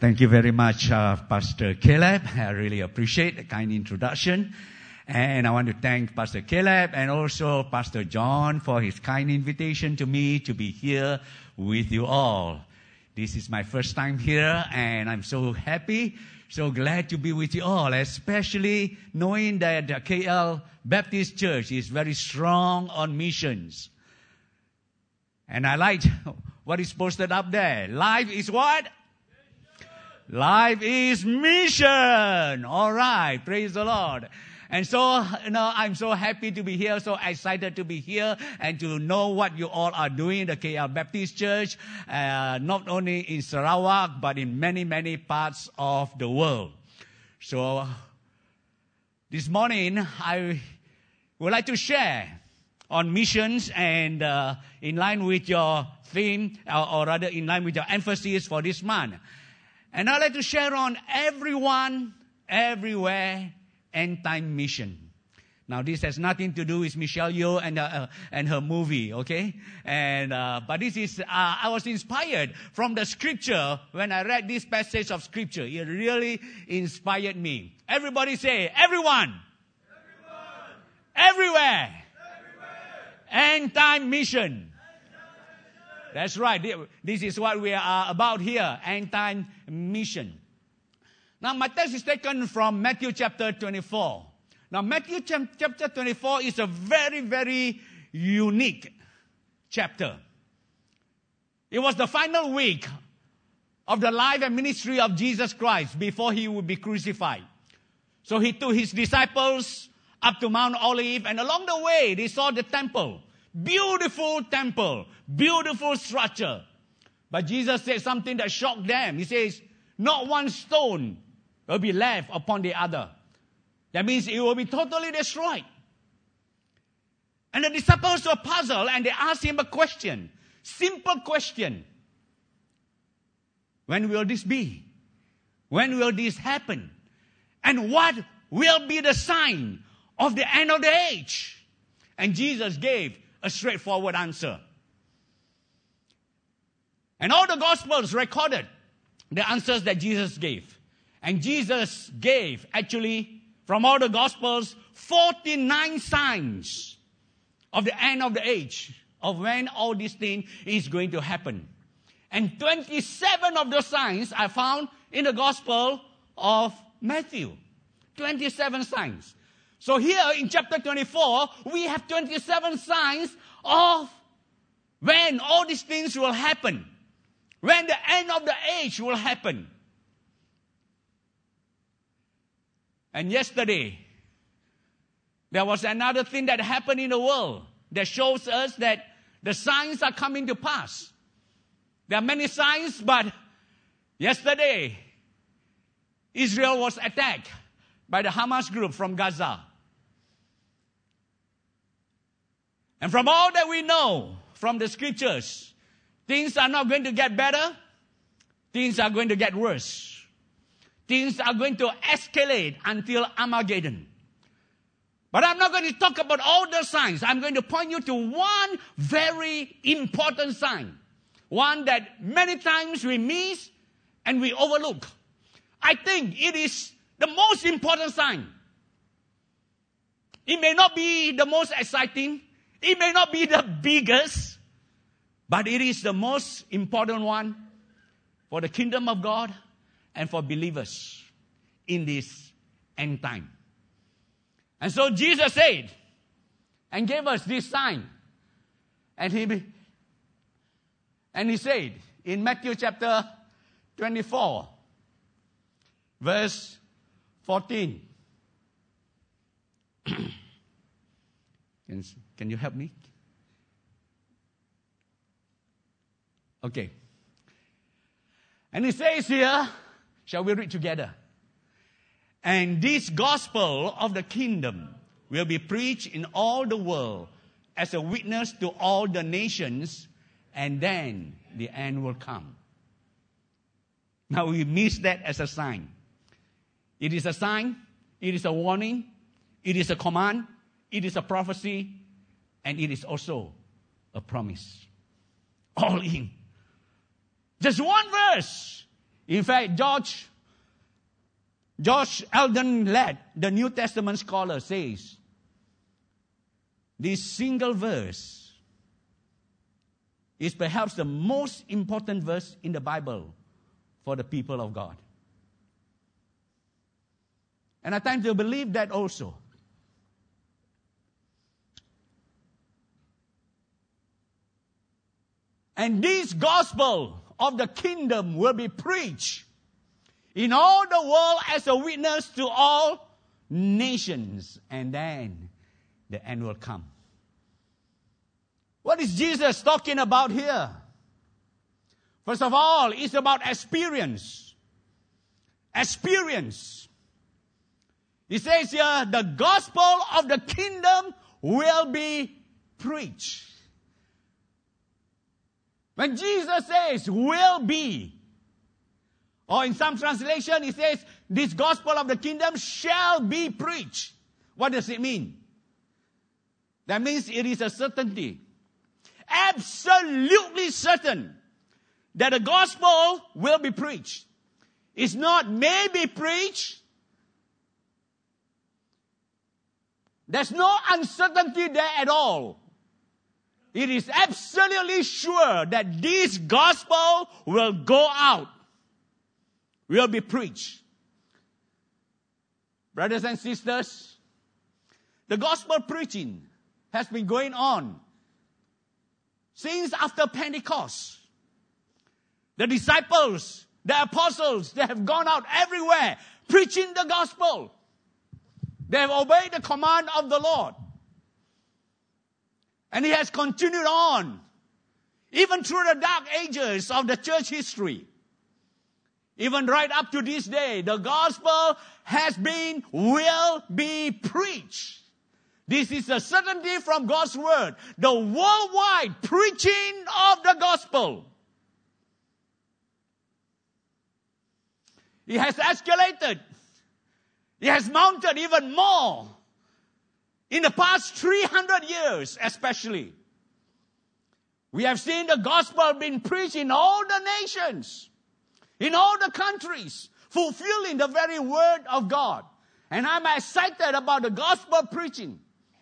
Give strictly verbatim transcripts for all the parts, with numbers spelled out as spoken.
Thank you very much, uh, Pastor Caleb. I really appreciate the kind introduction. And I want to thank Pastor Caleb and also Pastor John for his kind invitation to me to be here with you all. This is my first time here, and I'm so happy, so glad to be with you all, especially knowing that the K L Baptist Church is very strong on missions. And I like what is posted up there. Life is what? Life is mission. All right. Praise the Lord. And so, you know, I'm so happy to be here, so excited to be here and to know what you all are doing in the K L Baptist Church, uh, not only in Sarawak, but in many, many parts of the world. So, this morning, I would like to share on missions and uh, in line with your theme, or, or rather in line with your emphasis for this month. And I'd like to share on everyone, everywhere, end-time mission. Now, this has nothing to do with Michelle Yeoh and, uh, and her movie, okay? And uh, but this is, uh, I was inspired from the scripture when I read this passage of scripture. It really inspired me. Everybody say, everyone. Everyone. Everywhere. Everywhere. End-time mission. That's right. This is what we are about here, end-time mission. Now, my text is taken from Matthew chapter twenty-four. Now, Matthew chapter twenty-four is a very, very unique chapter. It was the final week of the life and ministry of Jesus Christ before he would be crucified. So he took his disciples up to Mount Olive, and along the way, they saw the temple. Beautiful temple, beautiful structure. But Jesus said something that shocked them. He says, not one stone will be left upon the other. That means it will be totally destroyed. And the disciples were puzzled and they asked him a question. Simple question. When will this be? When will this happen? And what will be the sign of the end of the age? And Jesus gave a straightforward answer. And all the Gospels recorded the answers that Jesus gave. And Jesus gave, actually, from all the Gospels, forty-nine signs of the end of the age, of when all this thing is going to happen. And twenty-seven of those signs are found in the Gospel of Matthew. twenty-seven signs. So here in chapter twenty-four, we have twenty-seven signs of when all these things will happen. When the end of the age will happen. And yesterday, there was another thing that happened in the world that shows us that the signs are coming to pass. There are many signs, but yesterday, Israel was attacked by the Hamas group from Gaza. And from all that we know from the scriptures, things are not going to get better. Things are going to get worse. Things are going to escalate until Armageddon. But I'm not going to talk about all the signs. I'm going to point you to one very important sign. One that many times we miss and we overlook. I think it is the most important sign. It may not be the most exciting. It may not be the biggest. But it is the most important one for the kingdom of God and for believers in this end time. And so Jesus said and gave us this sign. And he, and he said in Matthew chapter twenty-four, verse fourteen. can, can you help me? Okay. And it says here, shall we read together? And this gospel of the kingdom will be preached in all the world as a witness to all the nations, and then the end will come. Now we miss that as a sign. It is a sign, it is a warning, it is a command, it is a prophecy, and it is also a promise. All in. Just one verse In fact, George, George Eldon Ladd, the New Testament scholar, says, this single verse is perhaps the most important verse in the Bible for the people of God. And I tend to believe that also. And this gospel of the kingdom will be preached in all the world as a witness to all nations. And then the end will come. What is Jesus talking about here? First of all, it's about experience. Experience. He says here, the gospel of the kingdom will be preached. When Jesus says, will be, or in some translation, he says, this gospel of the kingdom shall be preached. What does it mean? That means it is a certainty. Absolutely certain that the gospel will be preached. It's not maybe preached. There's no uncertainty there at all. It is absolutely sure that this gospel will go out, will be preached. Brothers and sisters, the gospel preaching has been going on since after Pentecost. The disciples, the apostles, they have gone out everywhere preaching the gospel. They have obeyed the command of the Lord. And it has continued on, even through the dark ages of the church history. Even right up to this day, the gospel has been, will be preached. This is a certainty from God's word. The worldwide preaching of the gospel. It has escalated. It has mounted even more. In the past three hundred years especially, we have seen the gospel being preached in all the nations, in all the countries, fulfilling the very word of God. And I'm excited about the gospel preaching.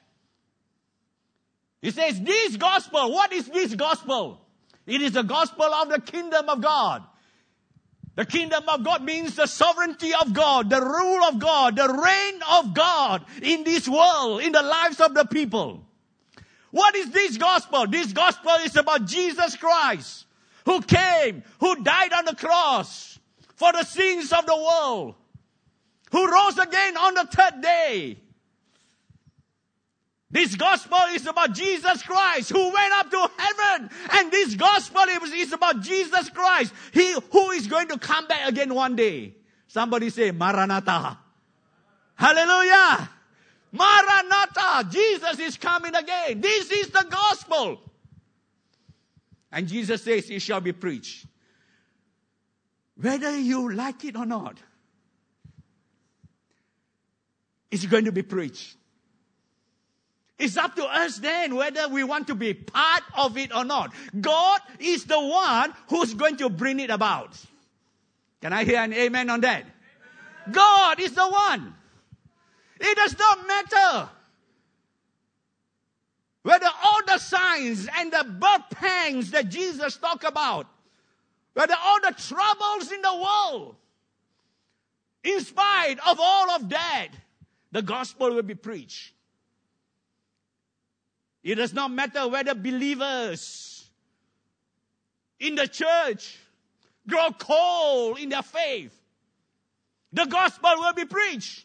He says, this gospel, what is this gospel? It is the gospel of the kingdom of God. The kingdom of God means the sovereignty of God, the rule of God, the reign of God in this world, in the lives of the people. What is this gospel? This gospel is about Jesus Christ, who came, who died on the cross for the sins of the world, who rose again on the third day. This gospel is about Jesus Christ who went up to heaven. And this gospel is about Jesus Christ, He who is going to come back again one day. Somebody say, Maranatha. Hallelujah. Maranatha. Jesus is coming again. This is the gospel. And Jesus says it shall be preached. Whether you like it or not, it's going to be preached. It's up to us then whether we want to be part of it or not. God is the one who's going to bring it about. Can I hear an amen on that? Amen. God is the one. It does not matter whether all the signs and the birth pangs that Jesus talked about, whether all the troubles in the world, in spite of all of that, the gospel will be preached. It does not matter whether believers in the church grow cold in their faith. The gospel will be preached.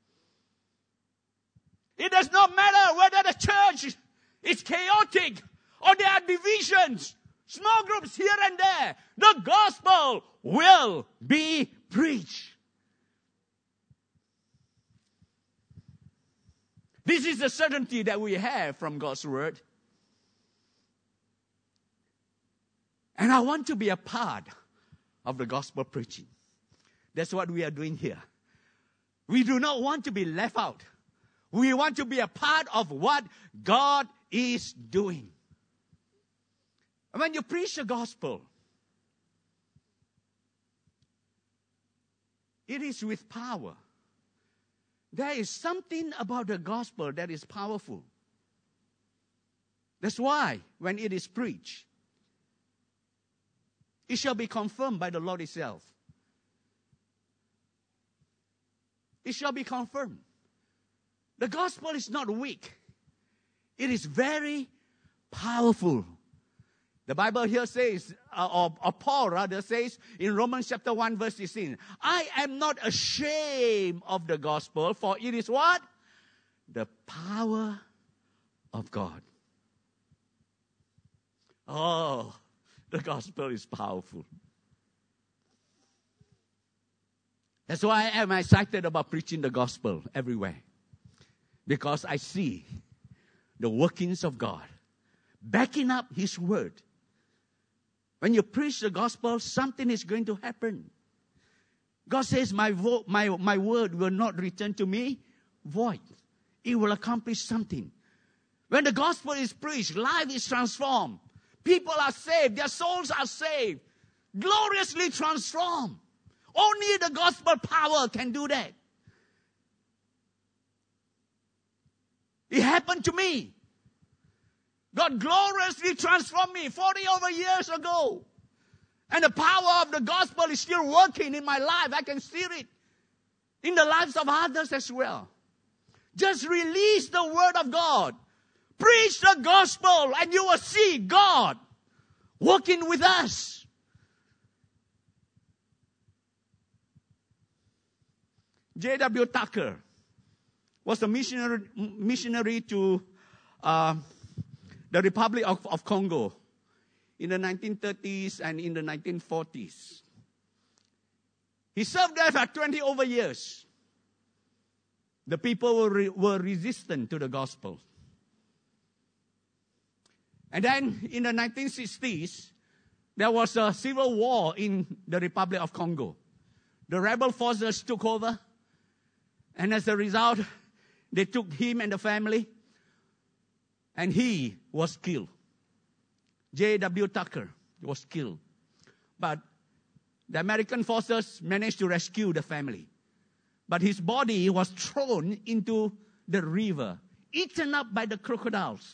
It does not matter whether the church is chaotic or there are divisions, small groups here and there. The gospel will be preached. This is the certainty that we have from God's word. And I want to be a part of the gospel preaching. That's what we are doing here. We do not want to be left out. We want to be a part of what God is doing. When you preach the gospel, It is with power. There is something about the gospel that is powerful. That's why when it is preached, it shall be confirmed by the Lord Himself. It shall be confirmed. The gospel is not weak. It is very powerful. The Bible here says, uh, or, or Paul rather says, in Romans chapter one verse sixteen, I am not ashamed of the gospel, for it is what? The power of God. Oh, the gospel is powerful. That's why I am excited about preaching the gospel everywhere. Because I see the workings of God backing up His word. When you preach the gospel, something is going to happen. God says, my, vo- my, my word will not return to me void. It will accomplish something. When the gospel is preached, life is transformed. People are saved. Their souls are saved. Gloriously transformed. Only the gospel power can do that. It happened to me. God gloriously transformed me forty over years ago. And the power of the gospel is still working in my life. I can see it in the lives of others as well. Just release the word of God. Preach the gospel and you will see God working with us. J W Tucker was a missionary, missionary to uh, the Republic of, of Congo in the nineteen thirties and in the nineteen forties. He served there for twenty over years. The people were, re, were resistant to the gospel. And then in the nineteen sixties, there was a civil war in the Republic of Congo. The rebel forces took over. And as a result, they took him and the family. And he was killed. J W Tucker was killed. But the American forces managed to rescue the family. But his body was thrown into the river, eaten up by the crocodiles.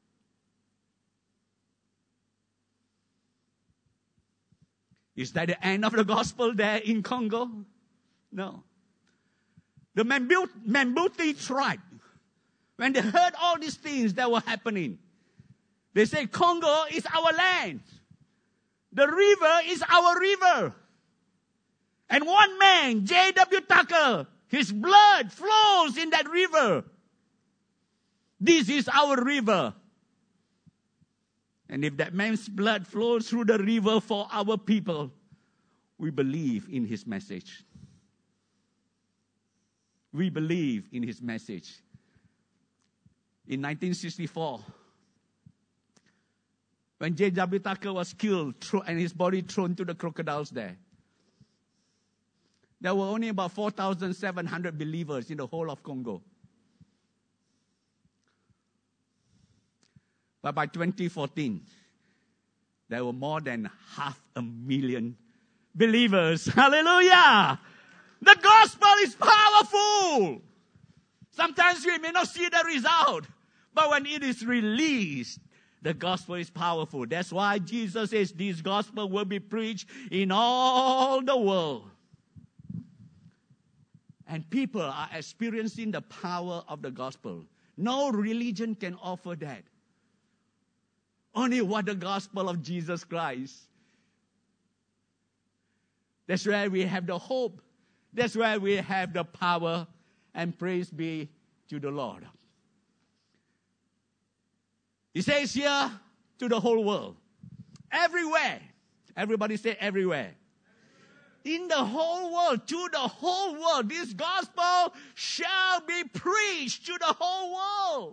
Is that the end of the gospel there in Congo? No. The Mambuti tribe, when they heard all these things that were happening, they say, Congo is our land. The river is our river. And one man, J W Tucker, his blood flows in that river. This is our river. And if that man's blood flows through the river for our people, we believe in his message. We believe in his message. In nineteen sixty-four, when J W Tucker was killed and his body thrown to the crocodiles there, there were only about four thousand seven hundred believers in the whole of Congo. But by twenty fourteen, there were more than half a million believers. Hallelujah! The gospel is powerful. Sometimes we may not see the result, but when it is released, the gospel is powerful. That's why Jesus says this gospel will be preached in all the world. And people are experiencing the power of the gospel. No religion can offer that. Only what the gospel of Jesus Christ. That's where we have the hope. That's where we have the power, and praise be to the Lord. He says here to the whole world, everywhere. Everybody say everywhere. In the whole world, to the whole world, this gospel shall be preached to the whole world.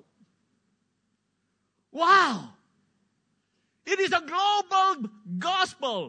Wow. It is a global gospel.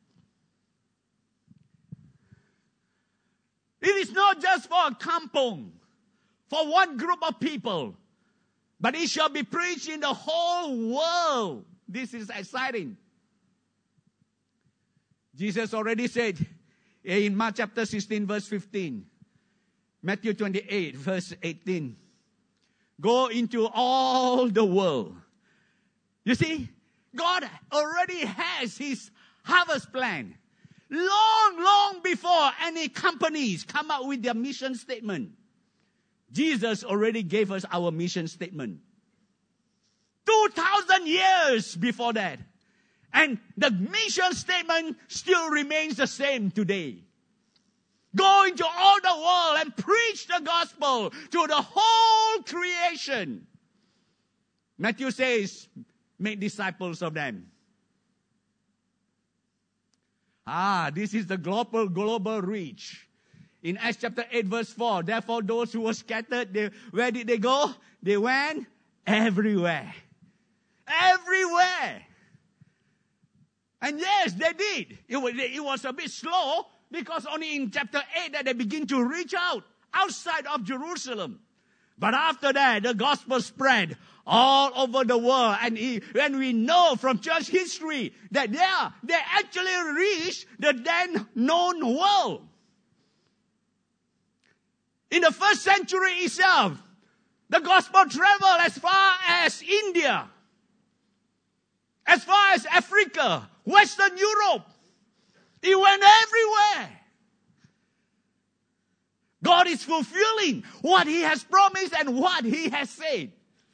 It is not just for a kampong, for one group of people, but it shall be preached in the whole world. This is exciting. Jesus already said, In Mark chapter sixteen, verse fifteen. Matthew twenty-eight, verse eighteen. Go into all the world. You see, God already has his harvest plan. Long, long before any companies come out with their mission statement. Jesus already gave us our mission statement. two thousand years before that. And the mission statement still remains the same today. Go into all the world and preach the gospel to the whole creation. Matthew says, make disciples of them. Ah, this is the global, global reach. In Acts chapter eight, verse four, therefore those who were scattered, they, where did they go? They went everywhere. Everywhere. And yes, they did. It was, it was a bit slow because only in chapter eight that they begin to reach out outside of Jerusalem. But after that, the gospel spread all over the world. And, he, and we know from church history that yeah, they actually reached the then known world. In the first century itself, the gospel traveled as far as India, as far as Africa, Western Europe. It went everywhere. God is fulfilling what he has promised and what he has said.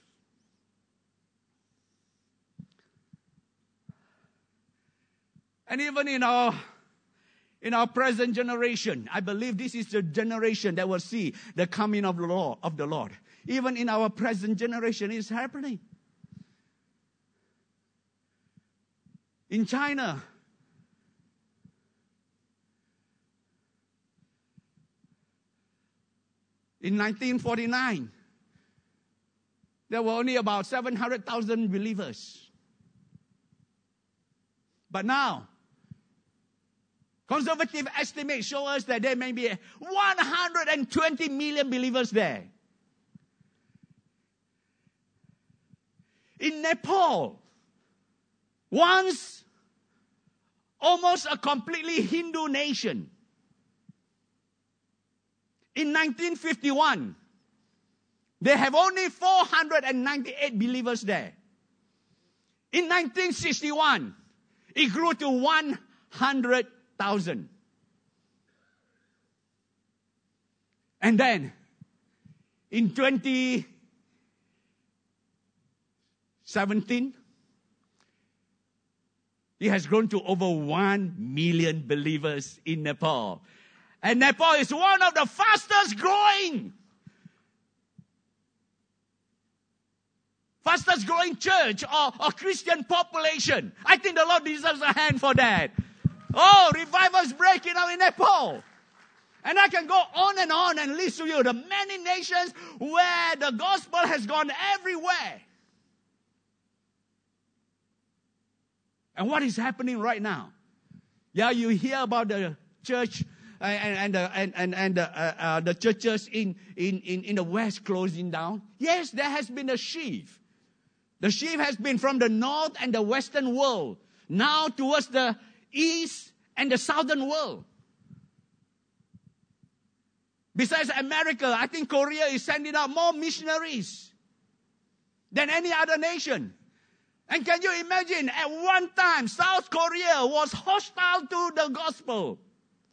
And even in our, in our present generation, I believe this is the generation that will see the coming of the Lord. Of the Lord. Even in our present generation, it's happening. In China, in nineteen forty-nine, there were only about seven hundred thousand believers. But now, conservative estimates show us that there may be one hundred twenty million believers there. In Nepal, once almost a completely Hindu nation, in nineteen fifty-one, they have only four hundred ninety-eight believers there. In nineteen sixty-one, it grew to one hundred thousand. And then, in twenty seventeen, it has grown to over one million believers in Nepal. And Nepal is one of the fastest growing, fastest growing church or, or Christian population. I think the Lord deserves a hand for that. Oh, revivals breaking out in Nepal. And I can go on and on and list to you the many nations where the gospel has gone everywhere. And what is happening right now? Yeah, you hear about the church and and the, and and, and the, uh, uh, the churches in, in, in, in the West closing down. Yes, there has been a shift. The shift has been from the north and the western world now towards the east and the southern world. Besides America, I think Korea is sending out more missionaries than any other nation. And can you imagine, at one time, South Korea was hostile to the gospel.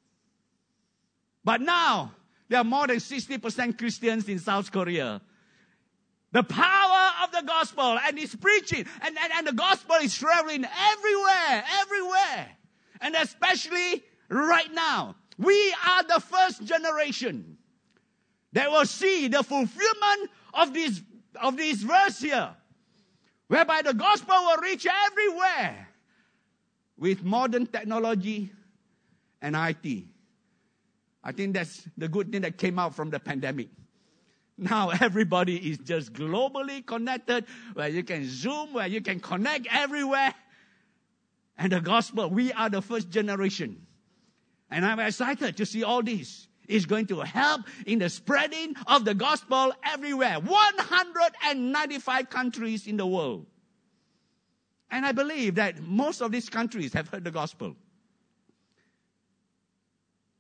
But now, there are more than sixty percent Christians in South Korea. The power of the gospel and its preaching, and, and, and the gospel is traveling everywhere, everywhere. And especially right now, we are the first generation that will see the fulfillment of this, of this verse here. Whereby the gospel will reach everywhere with modern technology and I T. I think that's the good thing that came out from the pandemic. Now everybody is just globally connected, where you can Zoom, where you can connect everywhere. And the gospel, we are the first generation. And I'm excited to see all this. It's going to help in the spreading of the gospel everywhere. one hundred ninety-five countries in the world. And I believe that most of these countries have heard the gospel.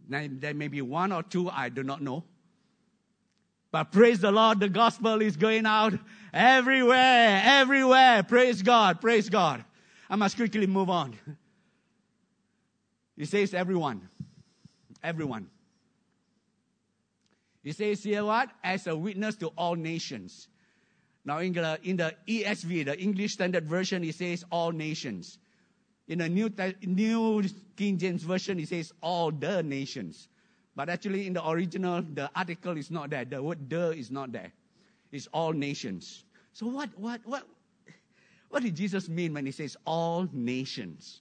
There may be one or two, I do not know. But praise the Lord, the gospel is going out everywhere, everywhere. Praise God, praise God. I must quickly move on. He says everyone, everyone. He says here what? As a witness to all nations. Now in the, in the E S V, the English Standard Version, it says all nations. In the New, New King James Version, it says all the nations. But actually, in the original, the article is not there. The word "the" is not there. It's all nations. So what, what, what, what did Jesus mean when he says all nations?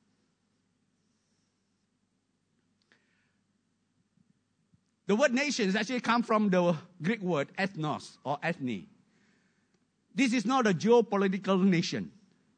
The word nations actually comes from the Greek word ethnos or ethne. This is not a geopolitical nation.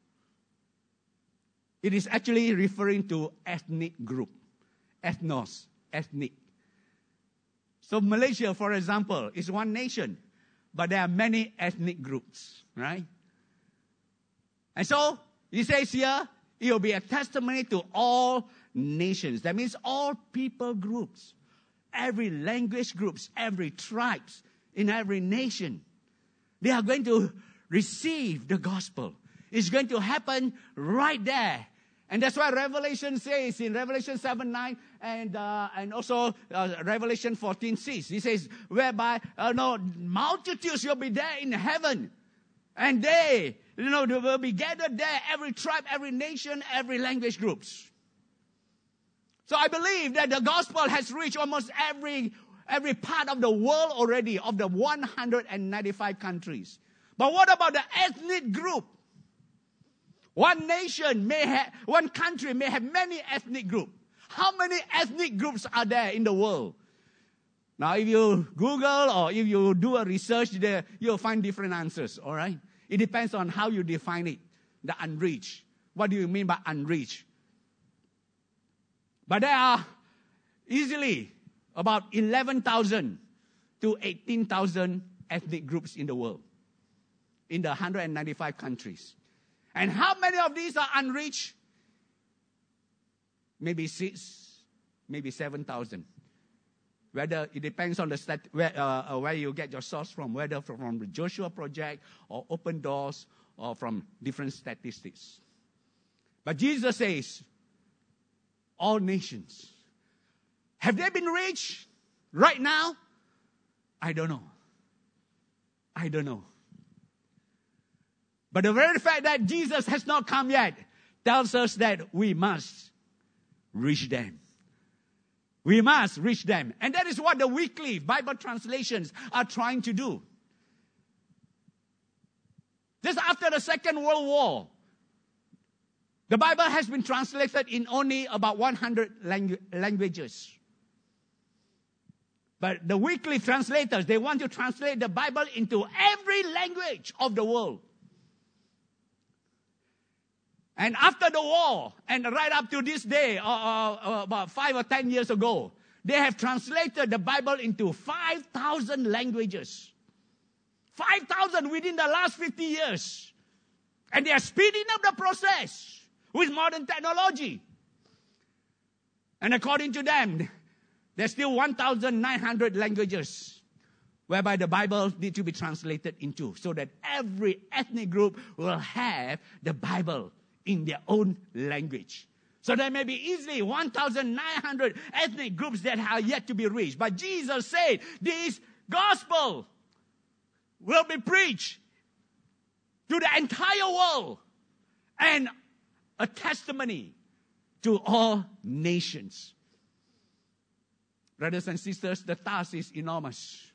It is actually referring to ethnic group. Ethnos, ethnic. So Malaysia, for example, is one nation, but there are many ethnic groups, right? And so, he says here, it will be a testimony to all nations. That means all people groups, every language groups, every tribes, in every nation. They are going to receive the gospel. It's going to happen right there. And that's why Revelation says in Revelation seven nine and uh, and also uh, Revelation fourteen six, he says, whereby uh, no multitudes will be there in heaven. And they, you know, they will be gathered there, every tribe, every nation, every language groups. So I believe that the gospel has reached almost every, every part of the world already, of the one hundred ninety-five countries. But what about the ethnic group? One nation may have, one country may have many ethnic groups. How many ethnic groups are there in the world? Now, if you Google or if you do a research there, you'll find different answers, all right? It depends on how you define it, the unreached. What do you mean by unreached? But there are easily about eleven thousand to eighteen thousand ethnic groups in the world, in the one hundred ninety-five countries. And how many of these are unreached? Maybe six, maybe seven thousand. Whether it depends on the stat, where, uh, where you get your source from, whether from the Joshua Project or Open Doors or from different statistics. But Jesus says, all nations. Have they been reached right now? I don't know. I don't know. But the very fact that Jesus has not come yet tells us that we must reach them. We must reach them. And that is what the weekly Bible translations are trying to do. Just after the Second World War, the Bible has been translated in only about one hundred langu- languages. But the weekly translators, they want to translate the Bible into every language of the world. And after the war, and right up to this day, uh, uh, about five or ten years ago, they have translated the Bible into five thousand languages. five thousand within the last fifty years. And they are speeding up the process with modern technology. And according to them, there's still one thousand nine hundred languages whereby the Bible needs to be translated into, so that every ethnic group will have the Bible in their own language. So there may be easily one thousand nine hundred ethnic groups that are yet to be reached. But Jesus said, this gospel will be preached to the entire world and a testimony to all nations. Brothers and sisters, the task is enormous.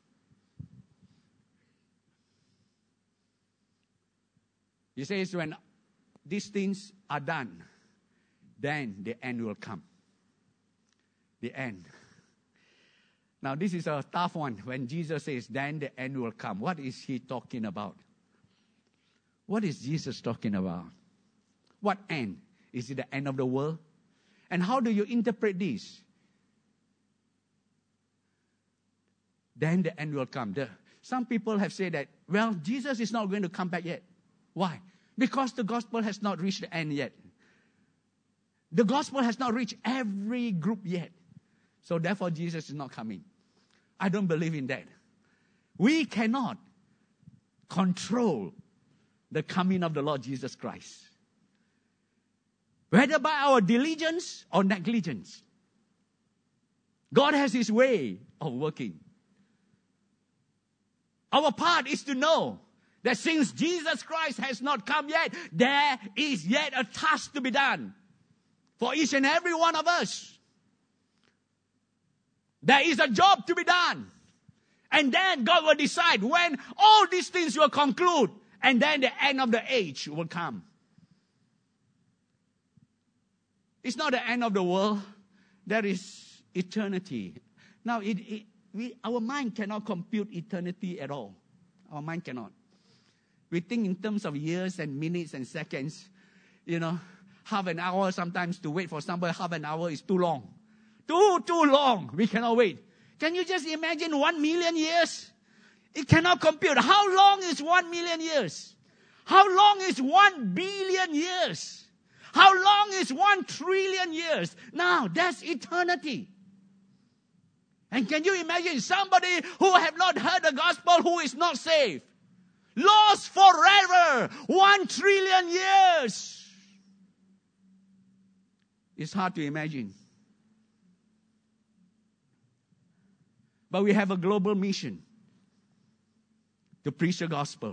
He says, when these things are done, then the end will come. The end. Now, this is a tough one. When Jesus says, then the end will come, what is he talking about? What is Jesus talking about? What end? Is it the end of the world? And how do you interpret this? Then the end will come. The, some people have said that, well, Jesus is not going to come back yet. Why? Because the gospel has not reached the end yet. The gospel has not reached every group yet. So therefore, Jesus is not coming. I don't believe in that. We cannot control the coming of the Lord Jesus Christ. Whether by our diligence or negligence, God has His way of working. Our part is to know that since Jesus Christ has not come yet, there is yet a task to be done for each and every one of us. There is a job to be done. And then God will decide when all these things will conclude, and then the end of the age will come. It's not the end of the world. There is eternity. Now, it, it, we, our mind cannot compute eternity at all. Our mind cannot. We think in terms of years and minutes and seconds. You know, half an hour sometimes to wait for somebody, half an hour is too long. Too, too long. We cannot wait. Can you just imagine one million years? It cannot compute. How long is one million years? How long is one billion years? How long is one trillion years? Now, that's eternity. And can you imagine somebody who have not heard the gospel, who is not saved? Lost forever. One trillion years. It's hard to imagine. But we have a global mission to preach the gospel.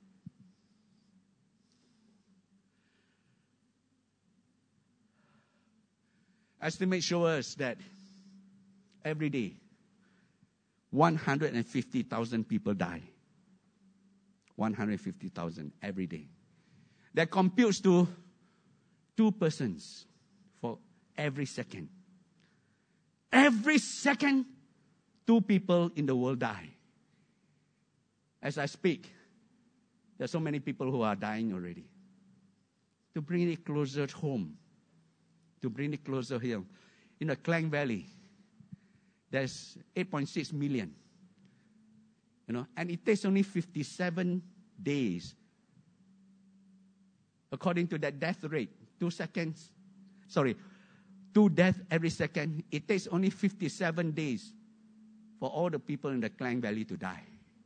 Estimates show us that every day, one hundred fifty thousand people die. one hundred fifty thousand every day. That computes to two persons for every second. Every second, two people in the world die. As I speak, there are so many people who are dying already. To bring it closer home, to bring it closer here, in the Klang Valley, there's eight point six million. You know, and it takes only fifty-seven days. According to that death rate, two seconds, sorry, two deaths every second, it takes only fifty-seven days for all the people in the Klang Valley to die.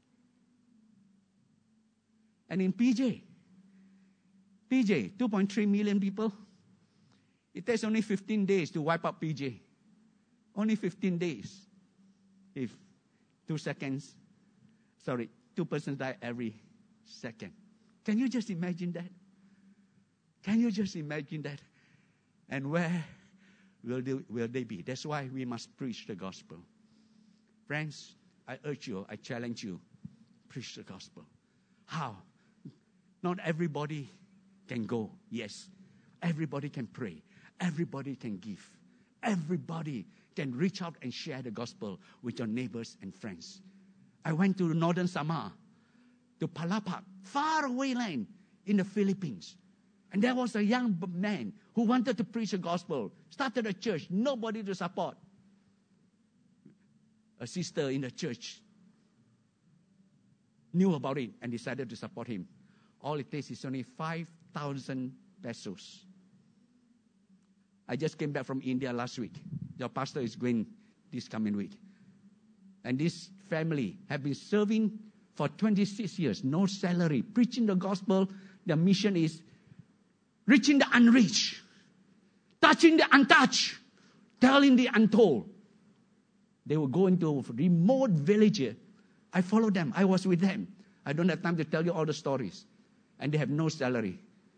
And in P J, P J, two point three million people, it takes only fifteen days to wipe out P J. Only fifteen days. If two seconds, sorry, two persons die every second. Can you just imagine that? Can you just imagine that? And where will they, will they be? That's why we must preach the gospel. Friends, I urge you, I challenge you, preach the gospel. How? Not everybody can go. Yes, everybody can pray. Everybody can give. Everybody can reach out and share the gospel with your neighbors and friends. I went to northern Samar, to Palapag, far away land in the Philippines. And there was a young man who wanted to preach the gospel, started a church, nobody to support. A sister in the church knew about it and decided to support him. All it takes is only five thousand pesos. I just came back from India last week. Your pastor is going this coming week. And this family have been serving for twenty-six years, no salary, preaching the gospel. Their mission is reaching the unreached, touching the untouched, telling the untold. They will go into a remote village. I followed them. I was with them. I don't have time to tell you all the stories. And they have no salary.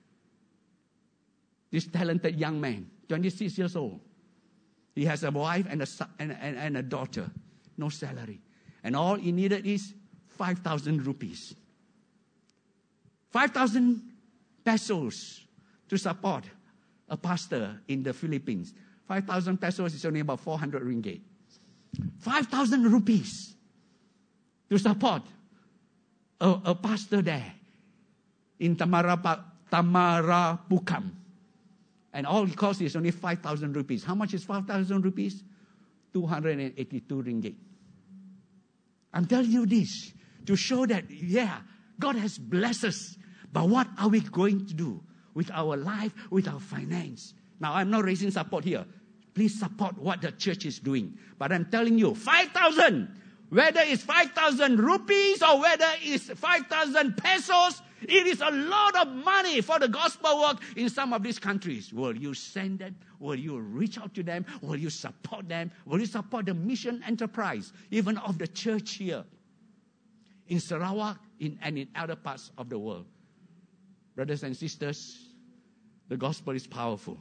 This talented young man, twenty-six years old. He has a wife and a, son, and, and, and a daughter. No salary. And all he needed is five thousand rupees. five thousand pesos to support a pastor in the Philippines. five thousand pesos is only about four hundred ringgit. five thousand rupees to support a, a pastor there in Tamarapa, Tamarapukam. And all it costs is only five thousand rupees. How much is five thousand rupees? two hundred eighty-two ringgit. I'm telling you this to show that, yeah, God has blessed us. But what are we going to do with our life, with our finance? Now, I'm not raising support here. Please support what the church is doing. But I'm telling you, five thousand, whether it's five thousand rupees or whether it's five thousand pesos, it is a lot of money for the gospel work in some of these countries. Will you send them? Will you reach out to them? Will you support them? Will you support the mission enterprise, even of the church here in Sarawak in, and in other parts of the world? Brothers and sisters, the gospel is powerful.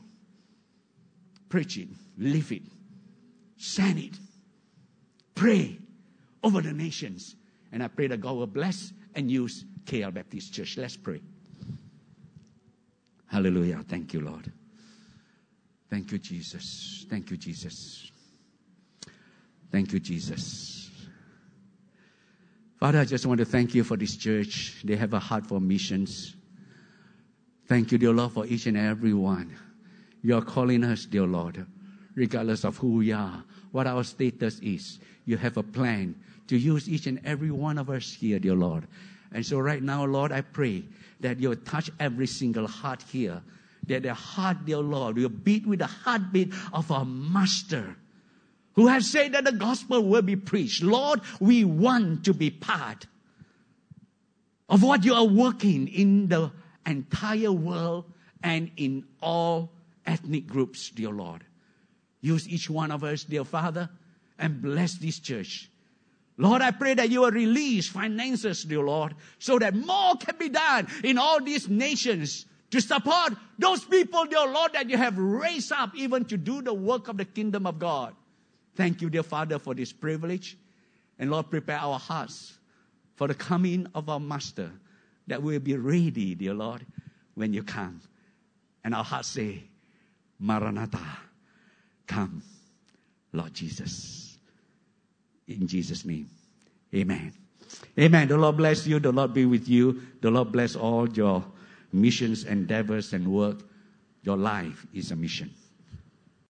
Preach it, live it, send it, pray over the nations. And I pray that God will bless and use K L Baptist Church. Let's pray. Hallelujah. Thank you, Lord. Thank you, Jesus. Thank you, Jesus. Thank you, Jesus. Father, I just want to thank you for this church. They have a heart for missions. Thank you, dear Lord, for each and every one. You are calling us, dear Lord, regardless of who we are, what our status is. You have a plan to use each and every one of us here, dear Lord. And so right now, Lord, I pray that you'll touch every single heart here. That their heart, dear Lord, will beat with the heartbeat of our Master, who has said that the gospel will be preached. Lord, we want to be part of what you are working in the entire world and in all ethnic groups, dear Lord. Use each one of us, dear Father, and bless this church. Lord, I pray that you will release finances, dear Lord, so that more can be done in all these nations to support those people, dear Lord, that you have raised up even to do the work of the kingdom of God. Thank you, dear Father, for this privilege. And Lord, prepare our hearts for the coming of our Master, that we'll be ready, dear Lord, when you come. And our hearts say, Maranatha, come, Lord Jesus. In Jesus' name, amen. Amen. The Lord bless you. The Lord be with you. The Lord bless all your missions, endeavors, and work. Your life is a mission.